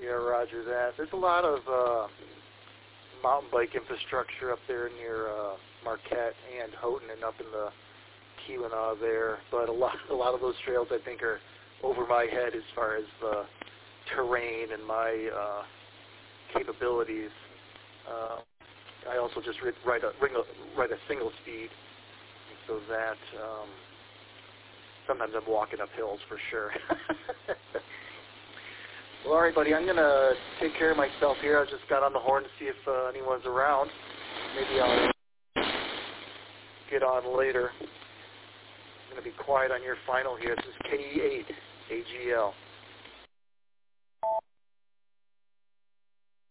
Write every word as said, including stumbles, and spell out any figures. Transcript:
Yeah, roger that. There's a lot of uh, mountain bike infrastructure up there near uh, Marquette and Houghton and up in the Keweenaw there, but a lot, a lot of those trails I think are over my head as far as the terrain and my uh, capabilities. Uh, I also just ride, ride, a, ride a single speed, so that um, sometimes I'm walking up hills for sure. Well, all right, buddy, I'm going to take care of myself here. I just got on the horn to see if uh, anyone's around. Maybe I'll get on later. I'm going to be quiet on your final here. This is K E eight A G L.